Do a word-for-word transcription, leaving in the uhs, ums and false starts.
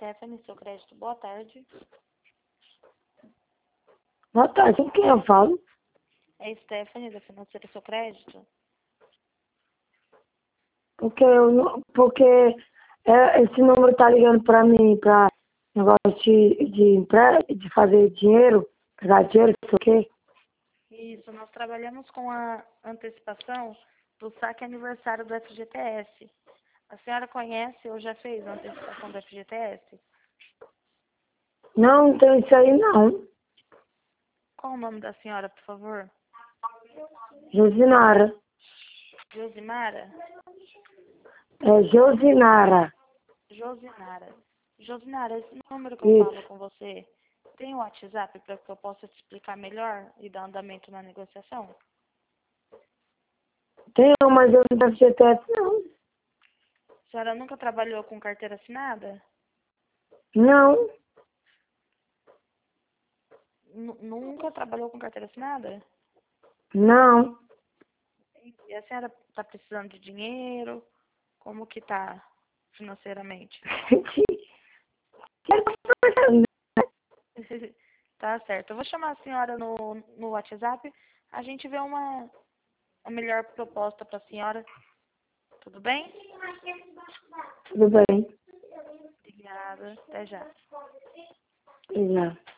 Stephanie, seu crédito. Boa tarde. Boa tarde, com quem eu falo? É Stephanie, da Financeira Seu Crédito? Porque eu não, porque é, esse número tá ligando pra mim, pra negócio de, de, empre- de fazer dinheiro, pegar dinheiro, não sei o quê. Isso, nós trabalhamos com a antecipação do saque aniversário do F G T S. A senhora conhece ou já fez a antecipação do F G T S? Não, não tem isso aí não. Qual o nome da senhora, por favor? Josinara. Josimara? É Josinara. Josinara. Josinara, esse número que eu Isso. falo com você, tem o WhatsApp para que eu possa te explicar melhor e dar andamento na negociação? Tem um, mas eu não tenho F G T S não. A senhora nunca trabalhou com carteira assinada? Não, Nu- nunca trabalhou com carteira assinada? não. E a senhora está precisando de dinheiro? Como que tá financeiramente? Tá certo. Eu vou chamar a senhora no, no WhatsApp. A gente vê uma, uma melhor proposta para a senhora. Tudo bem? Tudo bem. Obrigada. Até já. Já.